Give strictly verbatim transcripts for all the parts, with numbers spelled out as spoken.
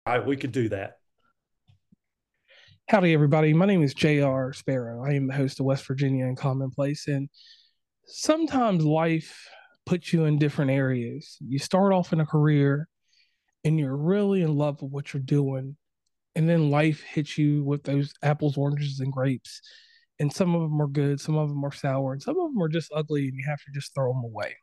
right, we could do that. Howdy, everybody. My name is J R. Sparrow. I am the host of West Virginia and Commonplace. And sometimes life puts you in different areas. You start off in a career and you're really in love with what you're doing. And then life hits you with those apples, oranges, and grapes. And some of them are good, some of them are sour, and some of them are just ugly, and you have to just throw them away.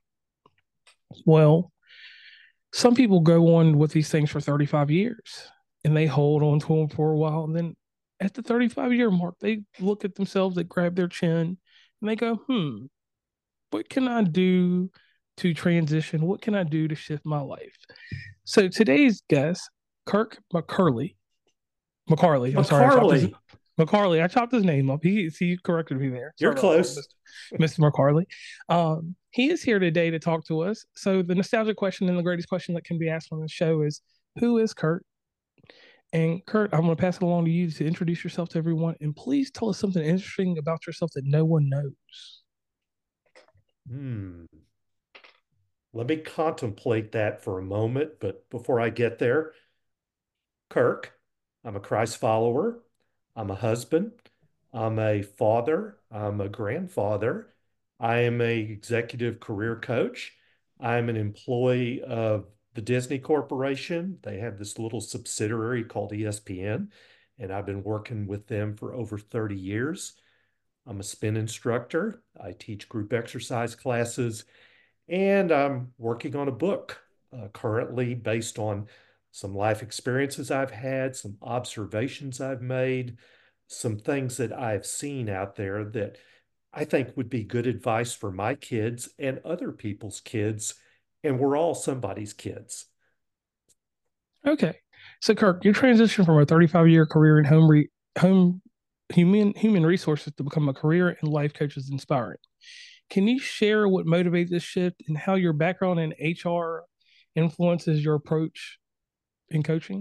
Well, some people go on with these things for thirty-five years and they hold on to them for a while. And then at the thirty-five year mark, they look at themselves, they grab their chin, and they go, hmm, what can I do to transition? What can I do to shift my life? So today's guest, Kirk McCurley, McCarley, I'm sorry, I chopped his McCarley, McCarley, I chopped his name up. He he corrected me there. you're Sorry about that, close. mister mister McCarley. Um, he is here today to talk to us. So the nostalgic question and the greatest question that can be asked on the show is, who is Kurt? And Kurt, I'm going to pass it along to you to introduce yourself to everyone, and please tell us something interesting about yourself that no one knows. Hmm. Let me contemplate that for a moment. But before I get there, Kirk, I'm a Christ follower. I'm a husband. I'm a father. I'm a grandfather. I am a executive career coach. I'm an employee of the Disney Corporation. They have this little subsidiary called E S P N, and I've been working with them for over thirty years. I'm a spin instructor. I teach group exercise classes, and I'm working on a book uh, currently based on some life experiences I've had, some observations I've made, some things that I've seen out there that I think would be good advice for my kids and other people's kids. And we're all somebody's kids. Okay, so Kirk, your transition from a thirty-five year career in home re- home human human resources to become a career and life coach is inspiring. Can you share what motivates this shift and how your background in H R influences your approach in coaching?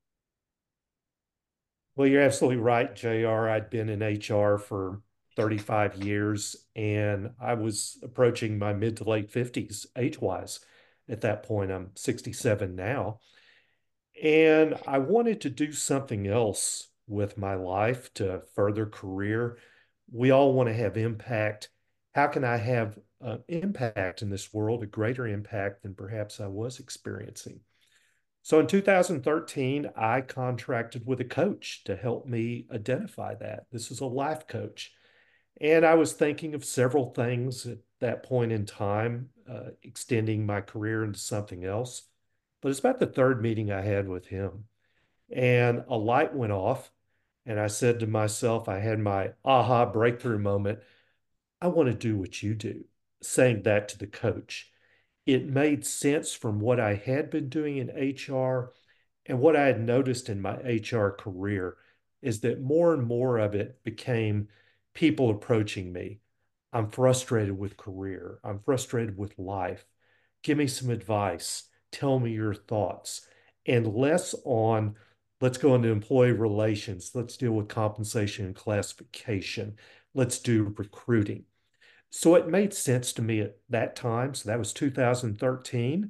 Well, you're absolutely right, J R. I'd been in H R for thirty-five years and I was approaching my mid to late fifties age wise. At that point, I'm sixty-seven now. And I wanted to do something else with my life to further career. We all want to have impact. How can I have uh, impact in this world, a greater impact than perhaps I was experiencing? So in two thousand thirteen, I contracted with a coach to help me identify that. This is a life coach. And I was thinking of several things at that point in time, uh, extending my career into something else. But it's about the third meeting I had with him. And a light went off. And I said to myself, I had my aha breakthrough moment. I want to do what you do, saying that to the coach. It made sense from what I had been doing in H R and what I had noticed in my H R career is that more and more of it became people approaching me. I'm frustrated with career. I'm frustrated with life. Give me some advice. Tell me your thoughts. And less on, let's go into employee relations. Let's deal with compensation and classification. Let's do recruiting. So it made sense to me at that time. So that was two thousand thirteen.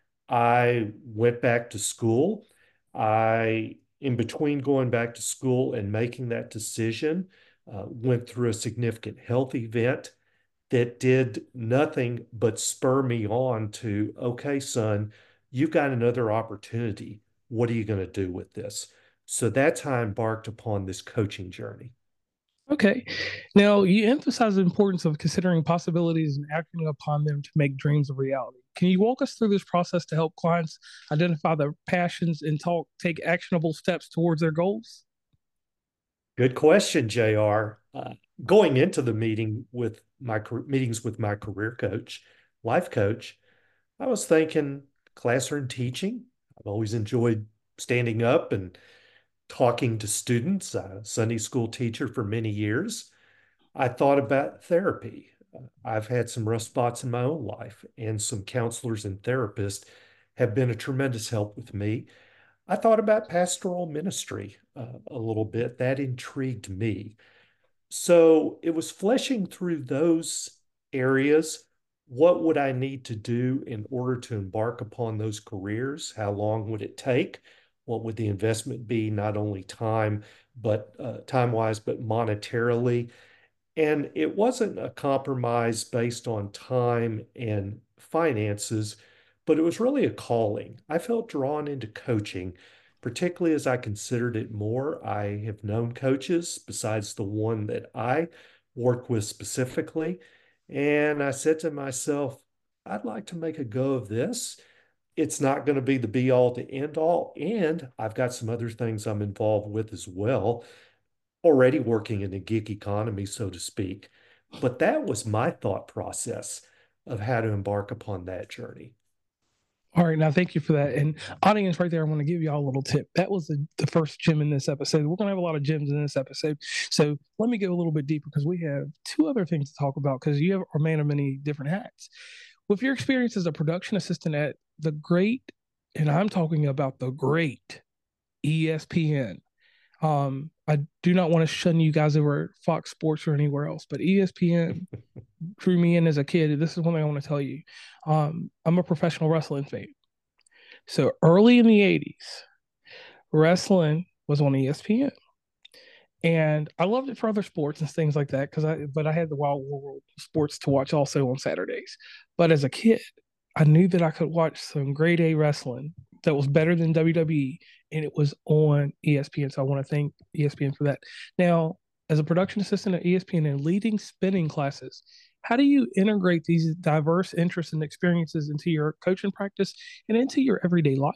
I went back to school. I, in between going back to school and making that decision, uh, went through a significant health event that did nothing but spur me on to, okay, son, you've got another opportunity. What are you going to do with this? So that's how I embarked upon this coaching journey. Okay. Now, you emphasize the importance of considering possibilities and acting upon them to make dreams a reality. Can you walk us through this process to help clients identify their passions and talk, take actionable steps towards their goals? Good question, J R. Uh, going into the meeting with my meetings with my career coach, life coach, I was thinking classroom teaching. I've always enjoyed standing up and talking to students. A Sunday school teacher for many years. I thought about therapy. I've had some rough spots in my own life, and some counselors and therapists have been a tremendous help with me. I thought about pastoral ministry uh, a little bit. That intrigued me. So it was fleshing through those areas. What would I need to do in order to embark upon those careers? How long would it take? What would the investment be, not only time, but uh, time-wise, but monetarily? And it wasn't a compromise based on time and finances, but it was really a calling. I felt drawn into coaching, particularly as I considered it more. I have known coaches besides the one that I work with specifically. And I said to myself, I'd like to make a go of this. It's not going to be the be all to end all. And I've got some other things I'm involved with as well, already working in the gig economy, so to speak. But that was my thought process of how to embark upon that journey. All right, now thank you for that. And audience right there, I want to give y'all a little tip. That was the, the first gym in this episode. We're going to have a lot of gyms in this episode. So let me go a little bit deeper because we have two other things to talk about because you have, are a man of many different hats. With your experience as a production assistant at the great, and I'm talking about the great E S P N. Um, I do not want to shun you guys over Fox Sports or anywhere else, but E S P N drew me in as a kid. This is one thing I want to tell you. Um, I'm a professional wrestling fan. So early in the eighties, wrestling was on E S P N. And I loved it for other sports and things like that because I but I had the Wild World of sports to watch also on Saturdays. But as a kid, I knew that I could watch some grade A wrestling that was better than W W E, and it was on E S P N. So I want to thank E S P N for that. Now, as a production assistant at E S P N and leading spinning classes, how do you integrate these diverse interests and experiences into your coaching practice and into your everyday life?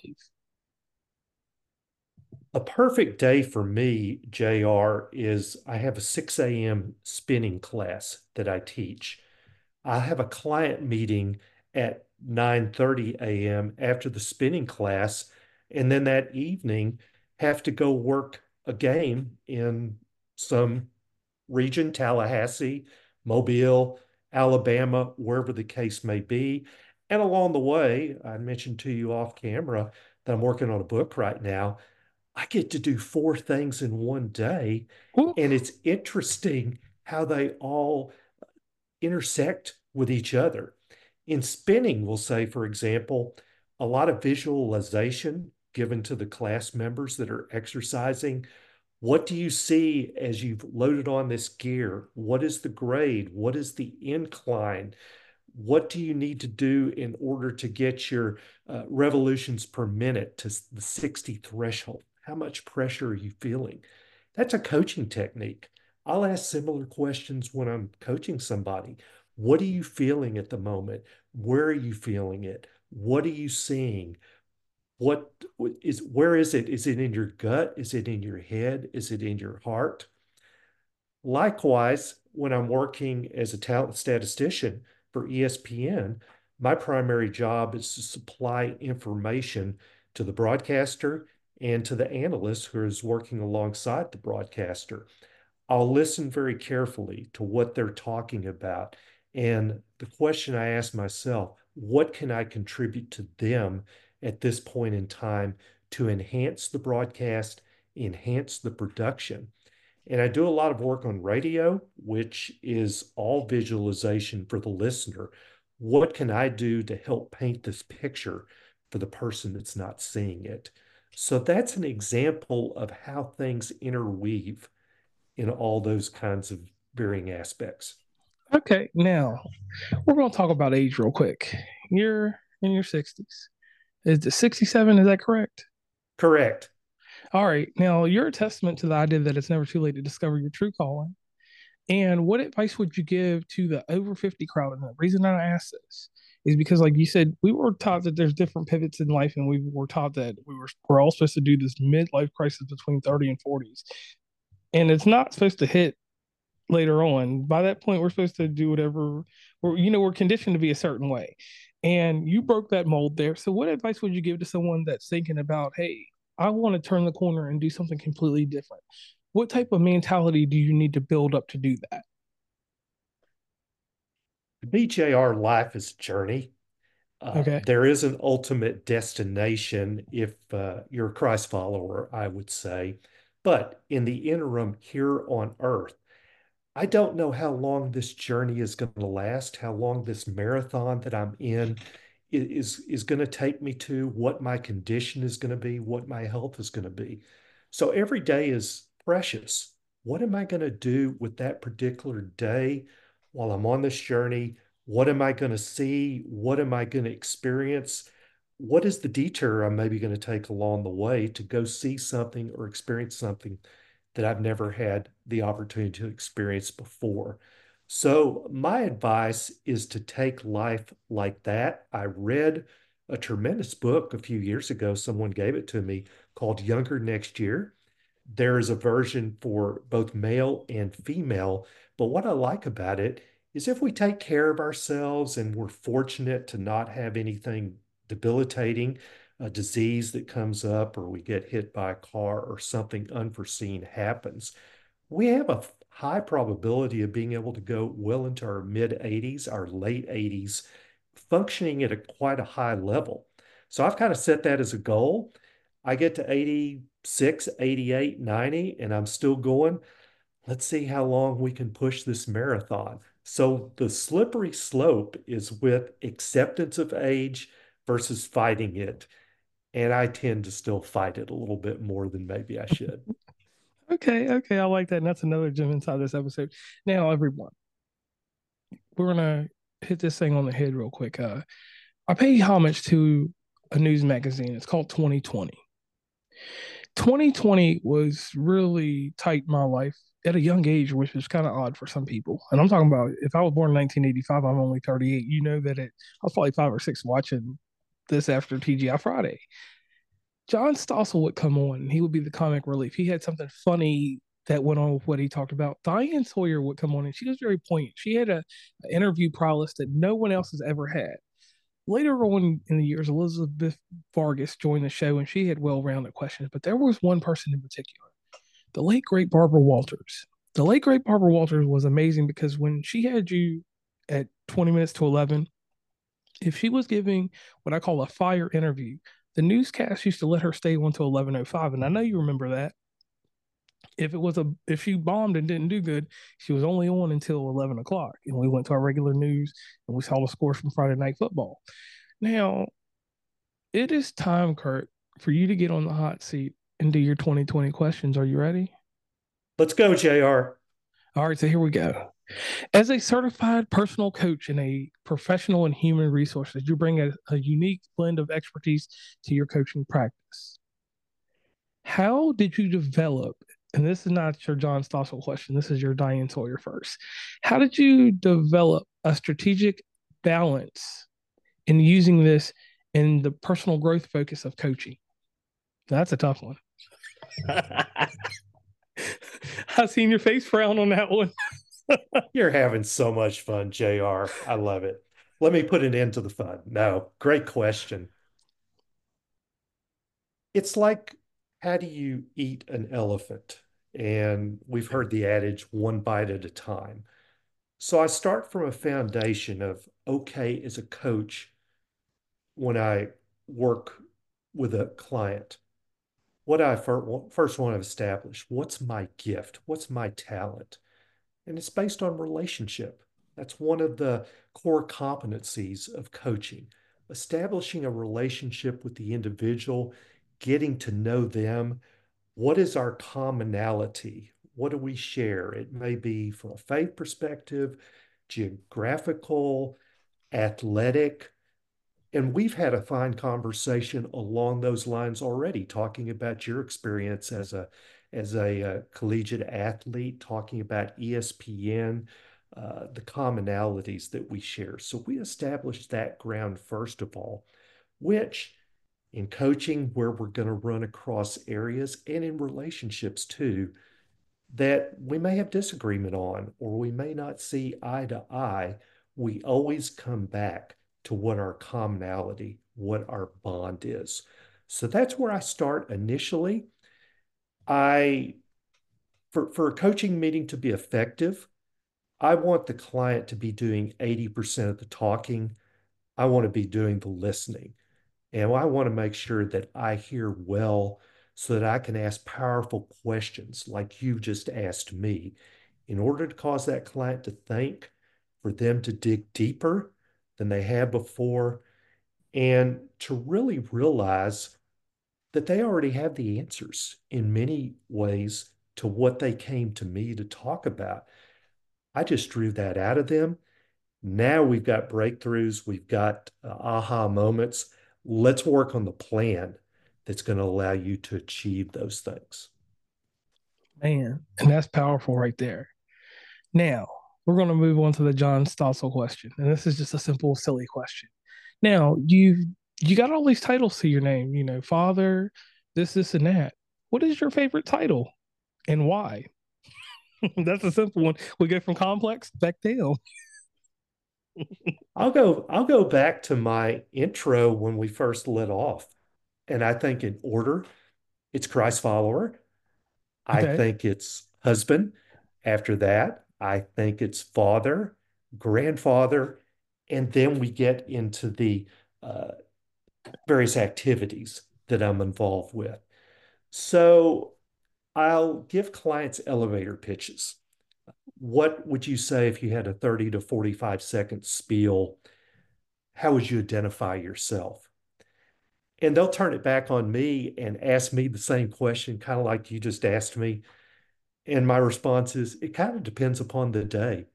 A perfect day for me, J R, is I have a six a m spinning class that I teach. I have a client meeting at nine thirty a m after the spinning class, and then that evening have to go work a game in some region, Tallahassee, Mobile, Alabama, wherever the case may be. And along the way, I mentioned to you off camera that I'm working on a book right now. I get to do four things in one day, Ooh, and it's interesting how they all intersect with each other. In spinning, we'll say, for example, a lot of visualization given to the class members that are exercising. What do you see as you've loaded on this gear? What is the grade? What is the incline? What do you need to do in order to get your uh, revolutions per minute to the sixty threshold? How much pressure are you feeling? That's a coaching technique. I'll ask similar questions when I'm coaching somebody. What are you feeling at the moment? Where are you feeling it? What are you seeing? What is, where is it? Is it in your gut? Is it in your head? Is it in your heart? Likewise, when I'm working as a talent statistician for E S P N, my primary job is to supply information to the broadcaster and to the analyst who is working alongside the broadcaster. I'll listen very carefully to what they're talking about. And the question I ask myself, what can I contribute to them at this point in time to enhance the broadcast, enhance the production? And I do a lot of work on radio, which is all visualization for the listener. What can I do to help paint this picture for the person that's not seeing it? So that's an example of how things interweave in all those kinds of varying aspects. okay, now we're going to talk about age real quick. You're in your sixties. Is it sixty-seven? Is that correct? Correct. All right. Now, you're a testament to the idea that it's never too late to discover your true calling. And what advice would you give to the over fifty crowd? And the reason I ask this is because, like you said, we were taught that there's different pivots in life, and we were taught that we were we're all supposed to do this midlife crisis between thirty and forties, and it's not supposed to hit later on. By that point, we're supposed to do whatever we're, you know, we're conditioned to be a certain way. And you broke that mold there. So, what advice would you give to someone that's thinking about, hey, I want to turn the corner and do something completely different? What type of mentality do you need to build up to do that? B J R life is a journey. Uh, Okay. there is an ultimate destination if uh, you're a Christ follower, I would say. But in the interim here on earth, I don't know how long this journey is going to last, how long this marathon that I'm in is is going to take me to, what my condition is going to be, what my health is going to be. So every day is precious. What am I going to do with that particular day while I'm on this journey? What am I going to see? What am I going to experience? What is the detour I'm maybe going to take along the way to go see something or experience something that I've never had the opportunity to experience before? So, my advice is to take life like that. I read a tremendous book a few years ago. Someone gave it to me called Younger Next Year. There is a version for both male and female. But what I like about it is if we take care of ourselves and we're fortunate to not have anything debilitating, a disease that comes up, or we get hit by a car or something unforeseen happens, we have a high probability of being able to go well into our mid eighties, our late eighties, functioning at a quite a high level. So I've kind of set that as a goal. I get to eighty-six, eighty-eight, ninety, and I'm still going. Let's see how long we can push this marathon. So the slippery slope is with acceptance of age versus fighting it. And I tend to still fight it a little bit more than maybe I should. Okay, okay, I like that. And that's another gem inside this episode. Now, everyone, we're gonna hit this thing on the head real quick. Uh, I pay homage to a news magazine. It's called twenty twenty. twenty twenty was really tight in my life at a young age, which is kind of odd for some people. And I'm talking about, if I was born in nineteen eighty-five, I'm only thirty-eight. You know that it, I was probably five or six watching this after T G I Friday. John Stossel would come on and he would be the comic relief. He had something funny that went on with what he talked about. Diane Sawyer would come on and she was very poignant. She had a, a interview prowess that no one else has ever had. Later on in the years, Elizabeth Vargas joined the show and she had well rounded questions, but there was one person in particular, the late, great Barbara Walters. The late, great Barbara Walters was amazing because when she had you at twenty minutes to eleven, if she was giving what I call a fire interview, the newscast used to let her stay on until eleven oh five. And I know you remember that. If it was a if she bombed and didn't do good, she was only on until eleven o'clock. And we went to our regular news and we saw the scores from Friday Night Football. Now, it is time, Kurt, for you to get on the hot seat and do your twenty twenty questions. Are you ready? Let's go, J R. All right, so here we go. As a certified personal coach and a professional in human resources, you bring a, a unique blend of expertise to your coaching practice. How did you develop, and this is not your John Stossel question, this is your Diane Sawyer first. How did you develop a strategic balance in using this in the personal growth focus of coaching? That's a tough one. I've seen your face frown on that one. You're having so much fun, J R. I love it. Let me put an end to the fun. No, great question. It's like, how do you eat an elephant? And we've heard the adage, one bite at a time. So I start from a foundation of, okay, as a coach, when I work with a client, what I first want to establish, what's my gift? What's my talent? And it's based on relationship. That's one of the core competencies of coaching, establishing a relationship with the individual, getting to know them. What is our commonality? What do we share? It may be from a faith perspective, geographical, athletic. And we've had a fine conversation along those lines already, talking about your experience as a as a uh, collegiate athlete, talking about E S P N, uh, the commonalities that we share. So we established that ground first of all, which in coaching, where we're going to run across areas and in relationships too, that we may have disagreement on or we may not see eye to eye, we always come back to what our commonality, what our bond is. So that's where I start initially. I for, for a coaching meeting to be effective, I want the client to be doing eighty percent of the talking. I want to be doing the listening. And I want to make sure that I hear well so that I can ask powerful questions like you just asked me in order to cause that client to think, for them to dig deeper than they have before, and to really realize that they already have the answers in many ways to what they came to me to talk about. I just drew that out of them. Now we've got breakthroughs, we've got uh, aha moments. Let's work on the plan that's going to allow you to achieve those things. Man, and that's powerful right there. Now, we're going to move on to the John Stossel question. And this is just a simple, silly question. Now, you you got all these titles to your name, you know, father, this, this, and that. What is your favorite title and why? That's a simple one. We go from complex back down. I'll go I'll go back to my intro when we first lit off. And I think in order, it's Christ follower. I Okay. think it's husband. After that, I think it's father, grandfather, and then we get into the uh, various activities that I'm involved with. So I'll give clients elevator pitches. What would you say if you had a thirty to forty-five second spiel? How would you identify yourself? And they'll turn it back on me and ask me the same question, kind of like you just asked me. And my response is, it kind of depends upon the day.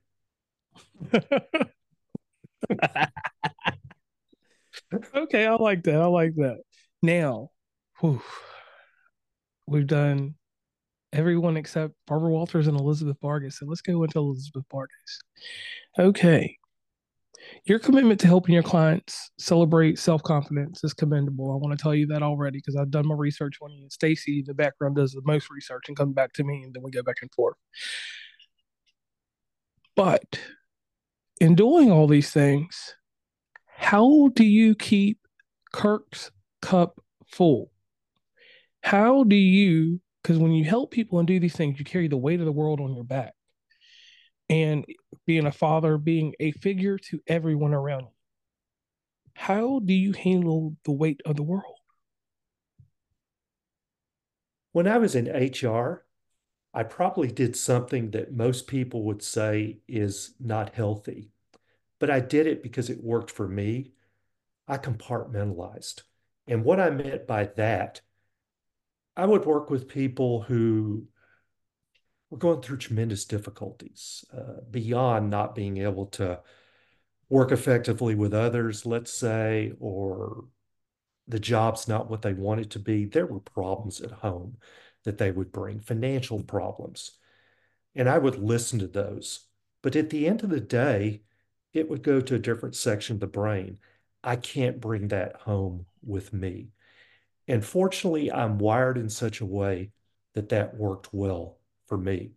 Okay, I like that. I like that. Now, whew, we've done everyone except Barbara Walters and Elizabeth Vargas. So let's go into Elizabeth Vargas. Okay. Your commitment to helping your clients celebrate self confidence is commendable. I want to tell you that already because I've done my research on you. Stacy, in the background, does the most research and comes back to me, and then we go back and forth. But in doing all these things, how do you keep Kirk's cup full? How do you, because when you help people and do these things, you carry the weight of the world on your back. And being a father, being a figure to everyone around you, how do you handle the weight of the world? When I was in H R, I probably did something that most people would say is not healthy, but I did it because it worked for me. I compartmentalized. And what I meant by that, I would work with people who were going through tremendous difficulties uh, beyond not being able to work effectively with others, let's say, or the job's not what they want it to be. There were problems at home that they would bring, financial problems. And I would listen to those. But at the end of the day, it would go to a different section of the brain. I can't bring that home with me. And fortunately, I'm wired in such a way that that worked well for me.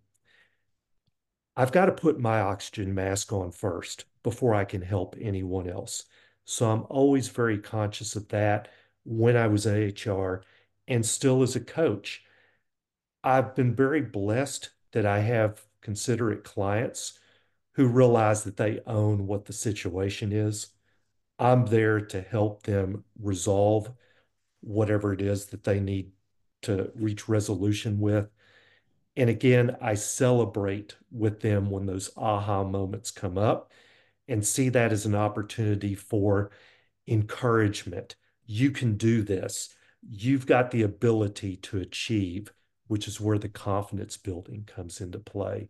I've got to put my oxygen mask on first before I can help anyone else. So I'm always very conscious of that when I was in H R and still as a coach. I've been very blessed that I have considerate clients who realize that they own what the situation is. I'm there to help them resolve whatever it is that they need to reach resolution with. And again, I celebrate with them when those aha moments come up and see that as an opportunity for encouragement. You can do this. You've got the ability to achieve, which is where the confidence building comes into play.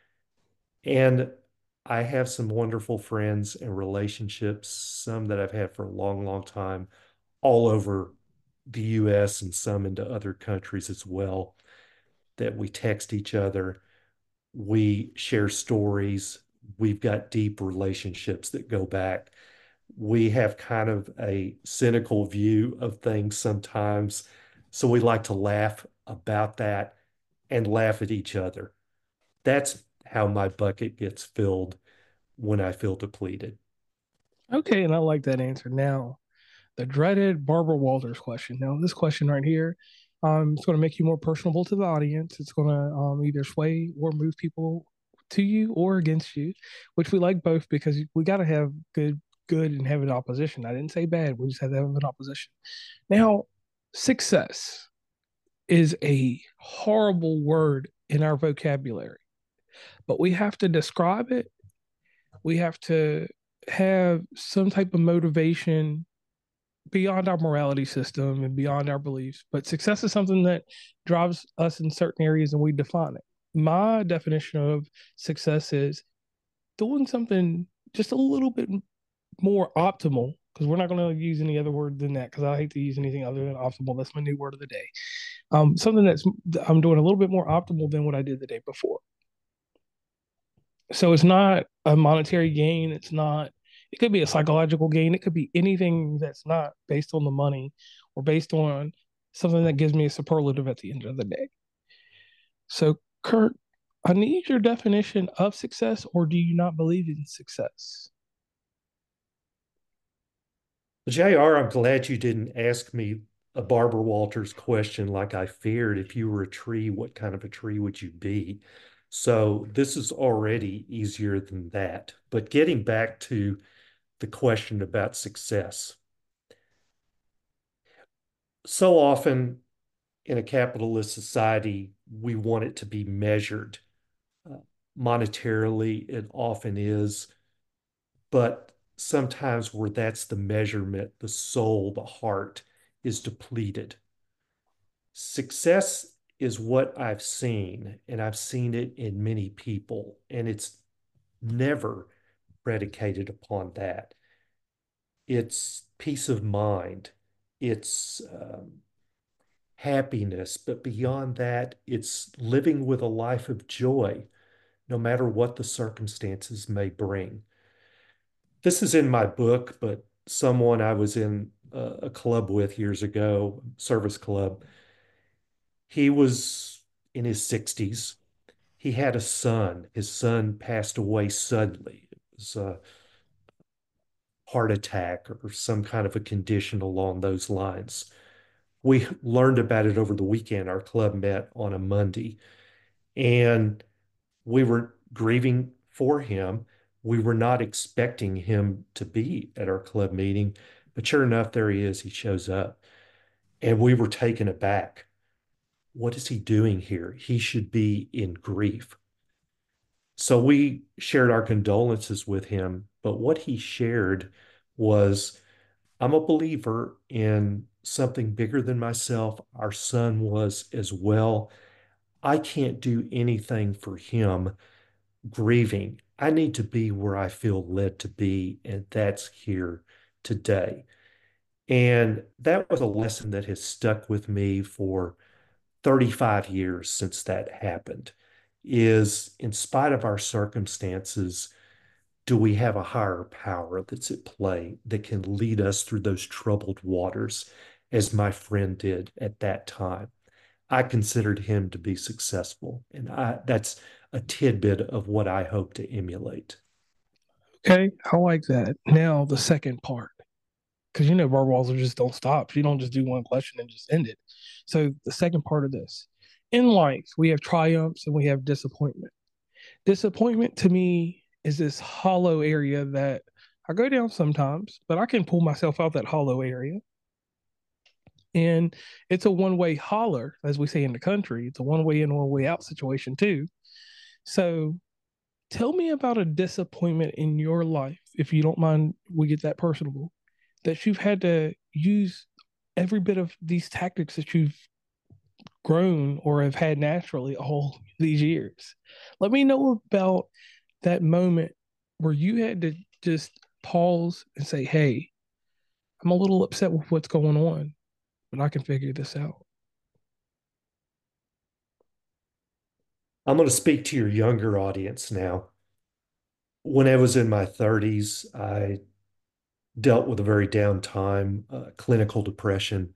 And I have some wonderful friends and relationships, some that I've had for a long, long time, all over the U S and some into other countries as well, that we text each other. We share stories. We've got deep relationships that go back. We have kind of a cynical view of things sometimes. So we like to laugh about that and laugh at each other. That's how my bucket gets filled when I feel depleted. Okay, and I like that answer. Now, the dreaded Barbara Walters question. Now, this question right here, um, it's going to make you more personable to the audience. It's going to um, either sway or move people to you or against you, which we like both because we got to have good, good and have an opposition. I didn't say bad. We just have to have an opposition. Now, success is a horrible word in our vocabulary, but we have to describe it. We have to have some type of motivation beyond our morality system and beyond our beliefs, but success is something that drives us in certain areas and we define it. My definition of success is doing something just a little bit more optimal, because we're not going to use any other word than that, because I hate to use anything other than optimal. That's my new word of the day. Um, something that's I'm doing a little bit more optimal than what I did the day before. So it's not a monetary gain. It's not, it could be a psychological gain. It could be anything that's not based on the money or based on something that gives me a superlative at the end of the day. So, Kurt, I need your definition of success, or do you not believe in success? J R, I'm glad you didn't ask me a Barbara Walters question like I feared. If you were a tree, what kind of a tree would you be? So this is already easier than that. But getting back to the question about success. So often in a capitalist society, we want it to be measured. Uh, Monetarily, it often is, but sometimes where that's the measurement, the soul, the heart is depleted. Success is what I've seen, and I've seen it in many people, and it's never predicated upon that. It's peace of mind, it's um, happiness, but beyond that, it's living with a life of joy, no matter what the circumstances may bring. This is in my book, but someone I was in a, a club with years ago, service club, he was in his sixties. He had a son. His son passed away suddenly. It was a heart attack or some kind of a condition along those lines. We learned about it over the weekend. Our club met on a Monday, and we were grieving for him. We were not expecting him to be at our club meeting, but sure enough, there he is. He shows up, and we were taken aback. What is he doing here? He should be in grief. So we shared our condolences with him, but what he shared was, I'm a believer in something bigger than myself. Our son was as well. I can't do anything for him grieving. I need to be where I feel led to be, and that's here today. And that was a lesson that has stuck with me for thirty-five years since that happened, is in spite of our circumstances, do we have a higher power that's at play that can lead us through those troubled waters, as my friend did at that time? I considered him to be successful, and I, that's a tidbit of what I hope to emulate. Okay, I like that. Now, the second part, because you know, bar Walzer just don't stop. You don't just do one question and just end it. So, the second part of this, in life, we have triumphs and we have disappointment. Disappointment to me is this hollow area that I go down sometimes, but I can pull myself out that hollow area. And it's a one way holler, as we say in the country. It's a one way in, one way out situation, too. So tell me about a disappointment in your life, if you don't mind, we get that personable, that you've had to use every bit of these tactics that you've grown or have had naturally all these years. Let me know about that moment where you had to just pause and say, hey, I'm a little upset with what's going on, but I can figure this out. I'm going to speak to your younger audience now. When I was in my thirties, I dealt with a very down time, uh, clinical depression,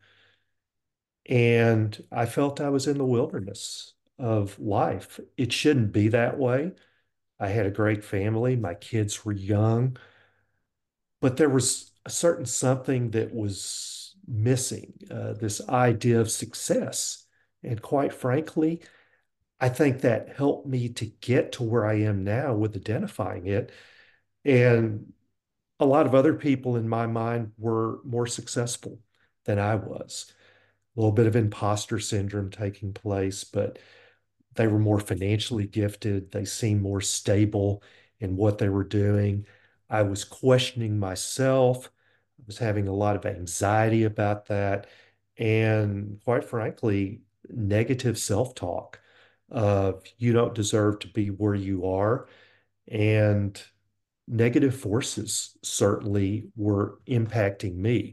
and I felt I was in the wilderness of life. It shouldn't be that way. I had a great family. My kids were young, but there was a certain something that was missing, uh, this idea of success. And quite frankly, I think that helped me to get to where I am now with identifying it. And a lot of other people in my mind were more successful than I was. A little bit of imposter syndrome taking place, but they were more financially gifted. They seemed more stable in what they were doing. I was questioning myself. I was having a lot of anxiety about that. And quite frankly, negative self-talk of you don't deserve to be where you are. And negative forces certainly were impacting me.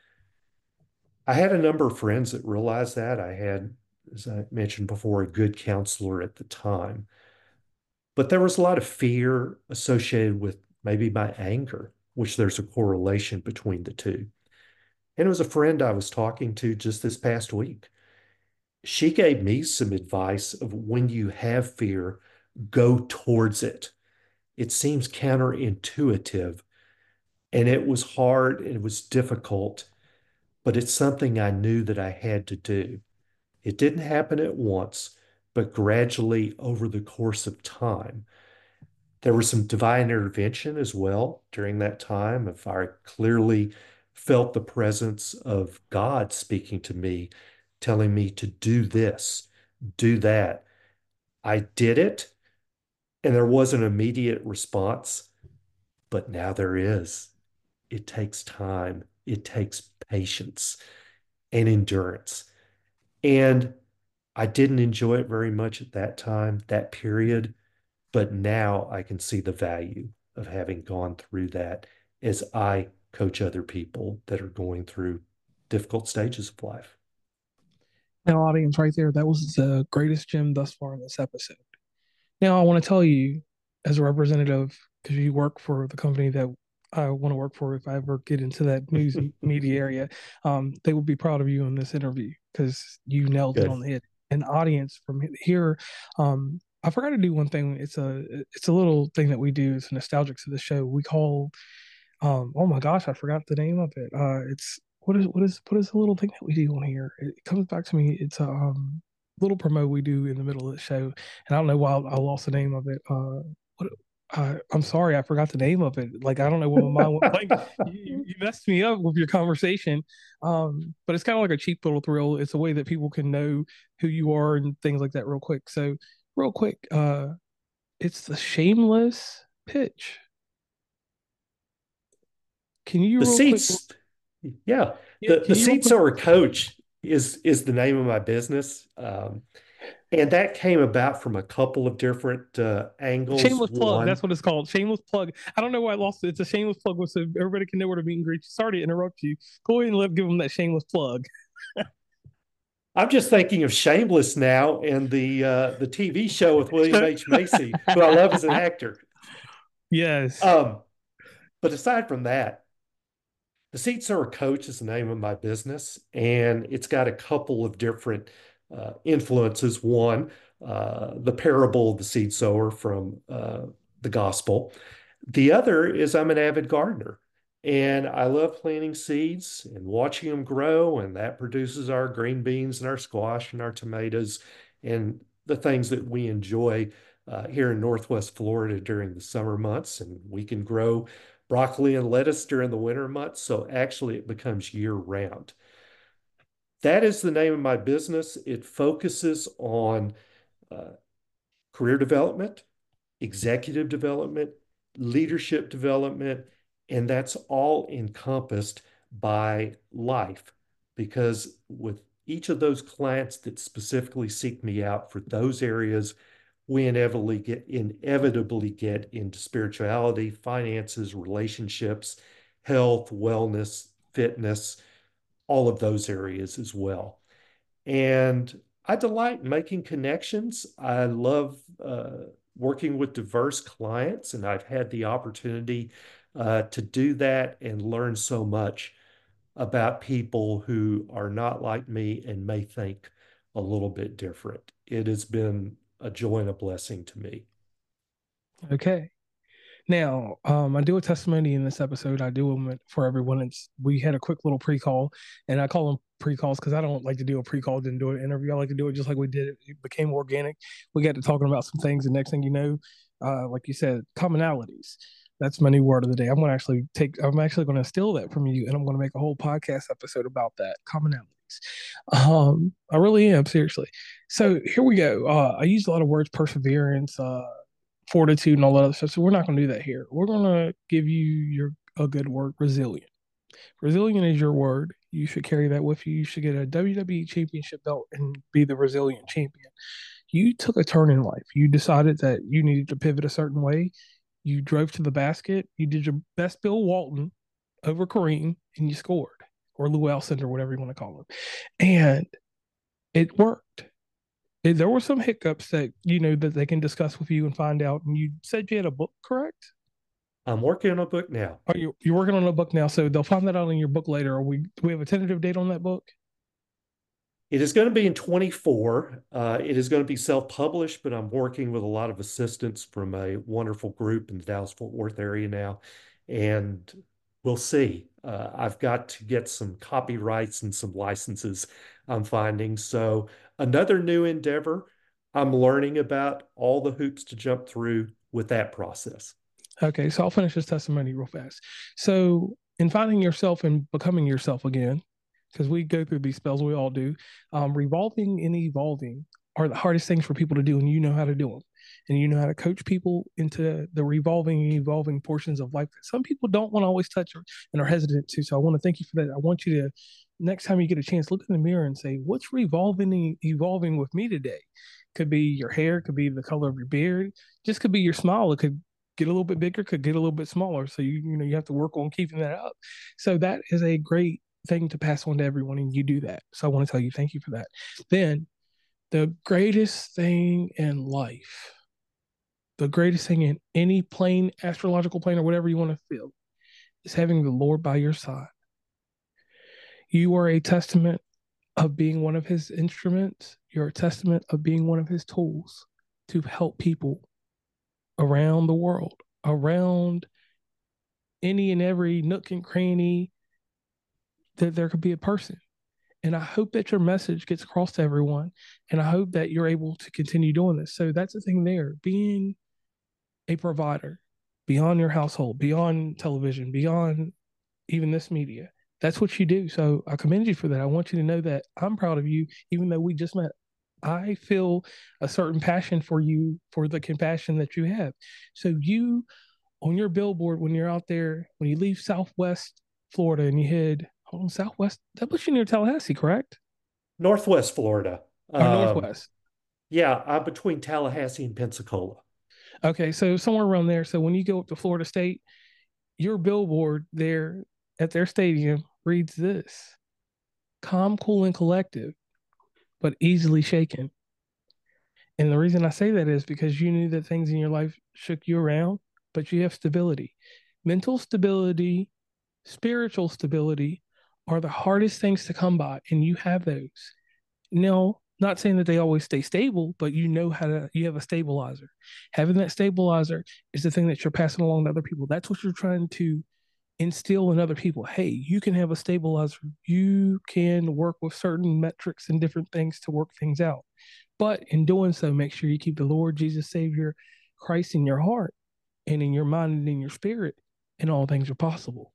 I had a number of friends that realized that. I had, as I mentioned before, a good counselor at the time. But there was a lot of fear associated with maybe my anger, which there's a correlation between the two. And it was a friend I was talking to just this past week. She gave me some advice of when you have fear, go towards it. It seems counterintuitive, and it was hard and it was difficult, but it's something I knew that I had to do. It didn't happen at once, but gradually over the course of time. There was some divine intervention as well during that time. If I clearly felt the presence of God speaking to me, telling me to do this, do that. I did it, and there was an immediate response, but now there is. It takes time, it takes patience and endurance. And I didn't enjoy it very much at that time, that period. But now I can see the value of having gone through that as I coach other people that are going through difficult stages of life. Now, audience, right there, that was the greatest gem thus far in this episode. Now, I want to tell you, as a representative, because you work for the company that I want to work for, if I ever get into that news media area, um, they will be proud of you in this interview because you nailed it Good. on the head. An audience from here, um, I forgot to do one thing. It's a it's a little thing that we do. It's nostalgic to the show. We call, um, oh my gosh, I forgot the name of it. Uh, it's what is what is what is the little thing that we do on here? It comes back to me. It's a um, little promo we do in the middle of the show, and I don't know why I lost the name of it. Uh, what? Uh, I'm sorry, I forgot the name of it. Like I don't know what my mind went blank. You, you messed me up with your conversation. Um, but it's kind of like a cheap little thrill. It's a way that people can know who you are and things like that real quick. So, real quick, uh, it's the shameless pitch. Can you The real quick? seats, yeah, Yeah, the, can the you real seat quick? sower coach is is the name of my business. Um, and that came about from a couple of different uh, angles. Shameless plug. That's One, what it's called. Shameless plug. I don't know why I lost it. It's a shameless plug, so everybody can know where to meet and greet you. Sorry to interrupt you. Go ahead and let give them that shameless plug. I'm just thinking of Shameless now and the uh, the T V show with William H. Macy, who I love as an actor. Yes. Um, but aside from that, the Seat Sower Coach is the name of my business, and it's got a couple of different uh, influences. One, uh, the parable of the seed sower from uh, the gospel. The other is I'm an avid gardener, and I love planting seeds and watching them grow, and that produces our green beans and our squash and our tomatoes and the things that we enjoy uh, here in Northwest Florida during the summer months. And we can grow broccoli and lettuce during the winter months. So actually, it becomes year round. That is the name of my business. It focuses on uh, career development, executive development, leadership development, and that's all encompassed by life. Because with each of those clients that specifically seek me out for those areas, we inevitably get inevitably get into spirituality, finances, relationships, health, wellness, fitness, all of those areas as well. And I delight in making connections. I love uh, working with diverse clients, and I've had the opportunity uh, to do that and learn so much about people who are not like me and may think a little bit different. It has been a joy and a blessing to me. Okay. Now, um, I do a testimony in this episode. I do them for everyone. It's we had a quick little pre-call, and I call them pre-calls because I don't like to do a pre-call, didn't do an interview. I like to do it just like we did it. It became organic. We got to talking about some things, and next thing you know, uh, like you said, commonalities. That's my new word of the day. I'm going to actually take. I'm actually going to steal that from you, and I'm going to make a whole podcast episode about that commonalities. Um, I really am seriously. So here we go. Uh, I use a lot of words: perseverance. Uh, fortitude and all that other stuff. So we're not going to do that here. We're going to give you your a good word, resilient. Resilient is your word. You should carry that with you. You should get a W W E championship belt and be the resilient champion. You took a turn in life. You decided that you needed to pivot a certain way. You drove to the basket. You did your best Bill Walton over Kareem and you scored, or Lou Alcindor, whatever you want to call him. And it worked. It, there were some hiccups that, you know, that they can discuss with you and find out. And you said you had a book, correct? I'm working on a book now. Are you you're working on a book now, so they'll find that out in your book later. Are we do we have a tentative date on that book? It is going to be in twenty-four. Uh, it is going to be self-published, but I'm working with a lot of assistance from a wonderful group in the Dallas-Fort Worth area now, and we'll see. Uh, I've got to get some copyrights and some licenses I'm finding. So another new endeavor. I'm learning about all the hoops to jump through with that process. Okay, so I'll finish this testimony real fast. So, in finding yourself and becoming yourself again, because we go through these spells, we all do, um, revolving and evolving are the hardest things for people to do, and you know how to do them. And you know how to coach people into the revolving and evolving portions of life that some people don't want to always touch or, and are hesitant to. So, I want to thank you for that. I want you to, next time you get a chance, look in the mirror and say, what's revolving and evolving with me today? Could be your hair, could be the color of your beard, just could be your smile. It could get a little bit bigger, could get a little bit smaller. So you you know you have to work on keeping that up. So that is a great thing to pass on to everyone, and you do that. So I want to tell you thank you for that. Then the greatest thing in life, the greatest thing in any plane, astrological plane, or whatever you want to feel, is having the Lord by your side. You are a testament of being one of His instruments. You're a testament of being one of His tools to help people around the world, around any and every nook and cranny that there could be a person. And I hope that your message gets across to everyone. And I hope that you're able to continue doing this. So that's the thing there, being a provider beyond your household, beyond television, beyond even this media. That's what you do. So I commend you for that. I want you to know that I'm proud of you, even though we just met. I feel a certain passion for you, for the compassion that you have. So you on your billboard, when you're out there, when you leave Southwest Florida and you head home Southwest, that puts you near Tallahassee, correct? Northwest Florida. Or Um, Northwest. yeah, I'm between Tallahassee and Pensacola. Okay, so somewhere around there. So when you go up to Florida State, your billboard there at their stadium reads this: calm, cool, and collective, but easily shaken. And the reason I say that is because you knew that things in your life shook you around, but you have stability. Mental stability, spiritual stability are the hardest things to come by, and you have those. Now, not saying that they always stay stable, but you know how to, you have a stabilizer. Having that stabilizer is the thing that you're passing along to other people. That's what you're trying to instill in other people. Hey, you can have a stabilizer. You can work with certain metrics and different things to work things out. But in doing so, make sure you keep the Lord Jesus Savior Christ in your heart and in your mind and in your spirit, and all things are possible.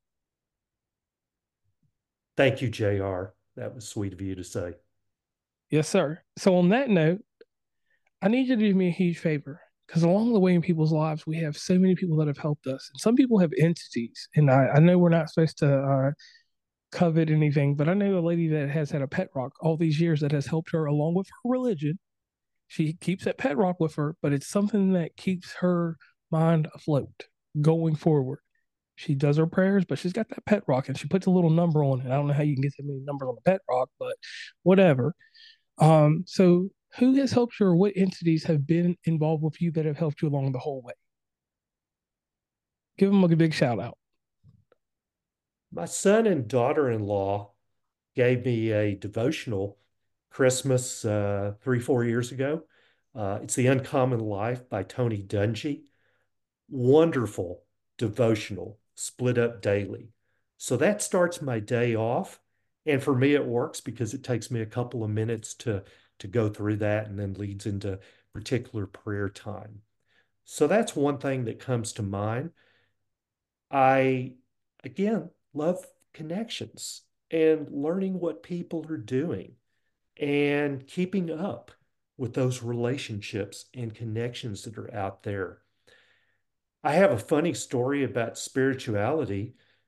Thank you, J R. That was sweet of you to say. Yes, sir. So, on that note, I need you to do me a huge favor because along the way in people's lives, we have so many people that have helped us. And some people have entities. And I, I know we're not supposed to uh, covet anything, but I know a lady that has had a pet rock all these years that has helped her along with her religion. She keeps that pet rock with her, but it's something that keeps her mind afloat going forward. She does her prayers, but she's got that pet rock and she puts a little number on it. I don't know how you can get that many numbers on a pet rock, but whatever. Um, so who has helped you or what entities have been involved with you that have helped you along the whole way? Give them a big shout out. My son and daughter-in-law gave me a devotional Christmas uh, three, four years ago. Uh, it's The Uncommon Life by Tony Dungy. Wonderful devotional, split up daily. So that starts my day off. And for me, it works because it takes me a couple of minutes to, to go through that and then leads into particular prayer time. So that's one thing that comes to mind. I, again, love connections and learning what people are doing and keeping up with those relationships and connections that are out there. I have a funny story about spirituality.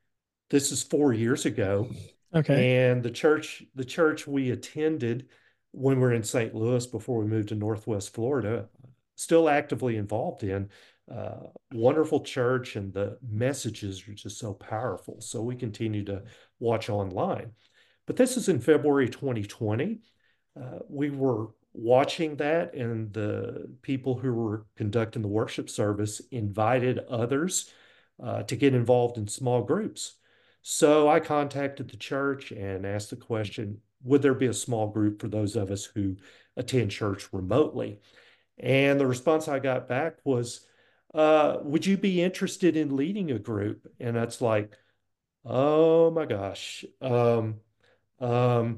This is four years ago. Okay. And the church, the church we attended when we were in Saint Louis before we moved to Northwest Florida, still actively involved in. Uh, wonderful church, and the messages are just so powerful. So we continue to watch online. But this is in February twenty twenty. Uh, we were watching that, and the people who were conducting the worship service invited others uh, to get involved in small groups. So I contacted the church and asked the question, would there be a small group for those of us who attend church remotely? And the response I got back was, uh, would you be interested in leading a group? And that's like, oh my gosh. Um, um,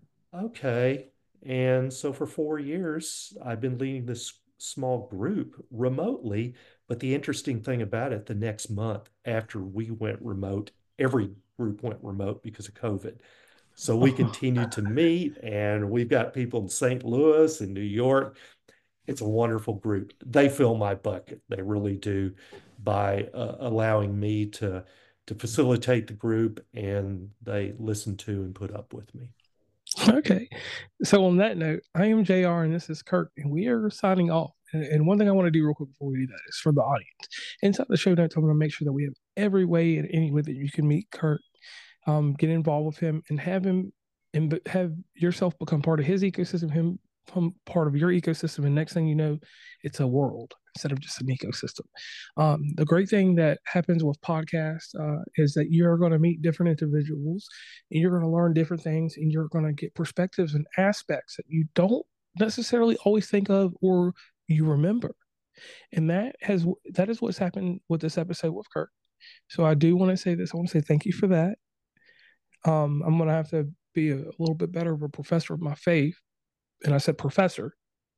Okay. And so for four years, I've been leading this small group remotely. But the interesting thing about it, the next month after we went remote, every group went remote because of COVID. So we continued to meet, and we've got people in Saint Louis and New York. It's a wonderful group. They fill my bucket. They really do, by uh, allowing me to to facilitate the group, and they listen to and put up with me. Okay. So on that note, I am J R and this is Kirk, and we are signing off. And, and one thing I want to do real quick before we do that is for the audience. Inside the show notes, I'm going to make sure that we have every way and any way that you can meet Kirk, um, get involved with him, and have him and have yourself become part of his ecosystem, him become part of your ecosystem, and next thing you know, it's a world instead of just an ecosystem. Um, the great thing that happens with podcasts uh, is that you're going to meet different individuals, and you're going to learn different things, and you're going to get perspectives and aspects that you don't necessarily always think of or you remember. And that has that is what's happened with this episode with Kirk. So I do want to say this. I want to say thank you for that. Um, I'm going to have to be a, a little bit better of a professor of my faith. And I said professor.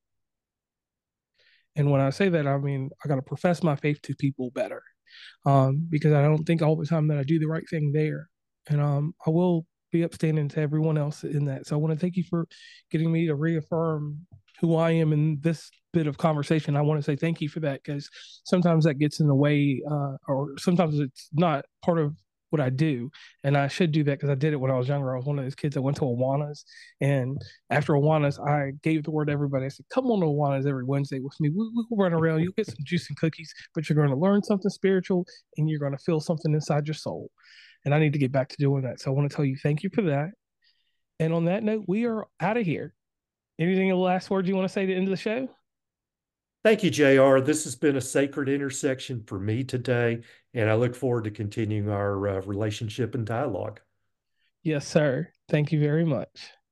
And when I say that, I mean I got to profess my faith to people better, um, because I don't think all the time that I do the right thing there. And um, I will be upstanding to everyone else in that. So I want to thank you for getting me to reaffirm who I am in this bit of conversation. I want to say thank you for that, because sometimes that gets in the way, uh, or sometimes it's not part of what I do. And I should do that because I did it when I was younger. I was one of those kids that went to Awanas. And after Awanas, I gave the word to everybody. I said, come on to Awanas every Wednesday with me. We, we'll run around. You'll get some juice and cookies, but you're going to learn something spiritual, and you're going to feel something inside your soul. And I need to get back to doing that. So I want to tell you thank you for that. And on that note, we are out of here. Anything the last words you want to say to end the show? Thank you, J R. This has been a sacred intersection for me today, and I look forward to continuing our uh, relationship and dialogue. Yes, sir. Thank you very much.